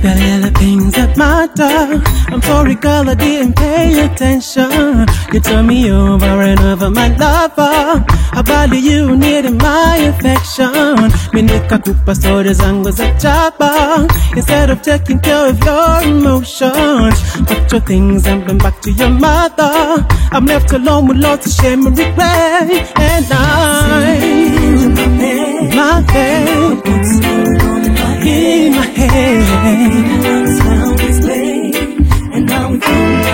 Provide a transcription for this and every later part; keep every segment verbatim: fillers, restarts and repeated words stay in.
Especially the things that matter. I'm sorry, girl, I didn't pay attention. You turn me over and over, my lover. I value you needing my affection. Me nikakupa story zangu za chapa. Instead of taking care of your emotions, pack your things and bring back to your mother. I'm left alone with lots of shame and regret. And I, my head, in my head, sound is late, and now we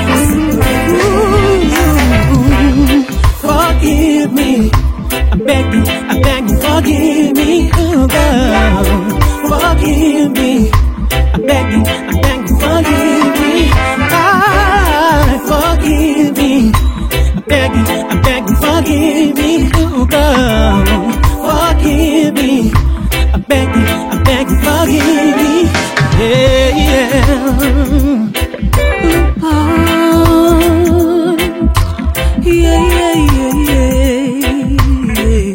can't forgive me. I'm begging, I'm begging, forgive me, oh girl. Forgive me. I'm begging, I'm begging, forgive me. I forgive me. I'm begging, I'm begging, forgive me, oh girl. Forgive me. I'm begging, I'm begging, forgive me. Yeah, yeah. Oh, yeah, yeah, yeah, yeah.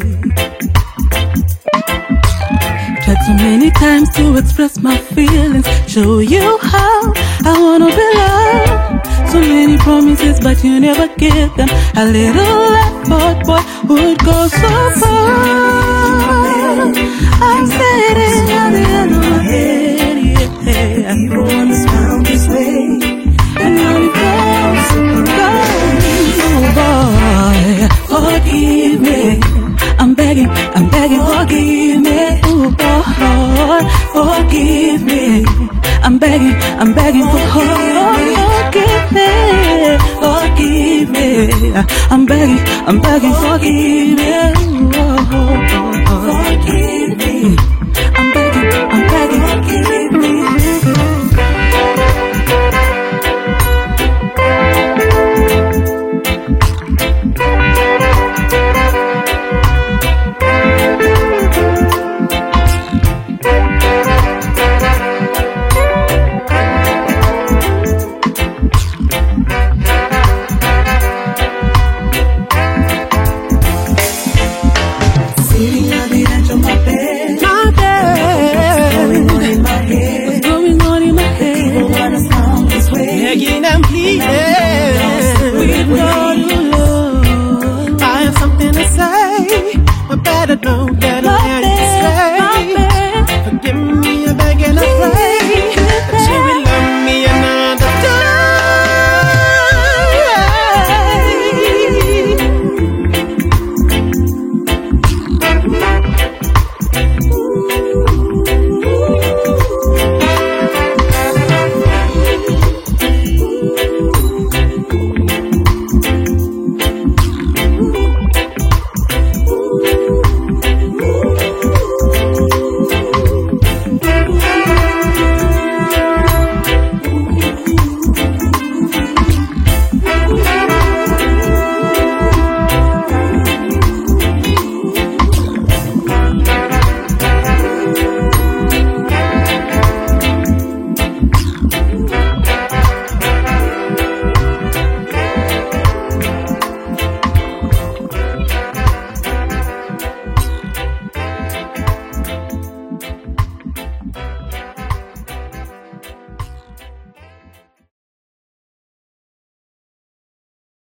Tried so many times to express my feelings, show you how I wanna be loved. So many promises, but you never give them. A little effort, boy, would go so far. I'm sitting at the end of my head, yeah. You wanna sound this way, and now it goes, goes, oh boy, forgive me. I'm begging, I'm begging, forgive me, oh boy, forgive me. I'm begging, I'm begging for forgive me, forgive me. I'm begging, I'm begging, forgive me.